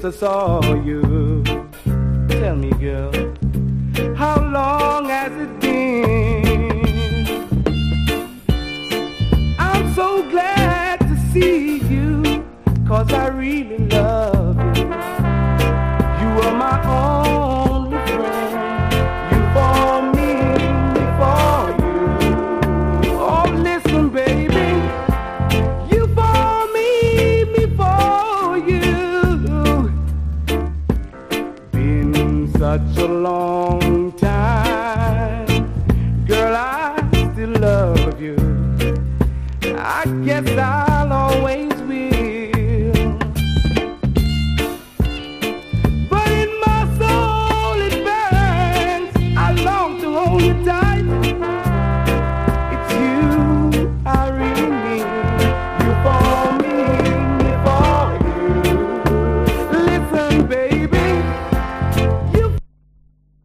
I saw you. Tell me, girl, how long has it been? I'm so glad to see you, 'cause I really love you. You are my only friend. You for me, for you. Oh, listen, baby. You for me for you. Been such a long time, girl, I still love you. I guess I'll always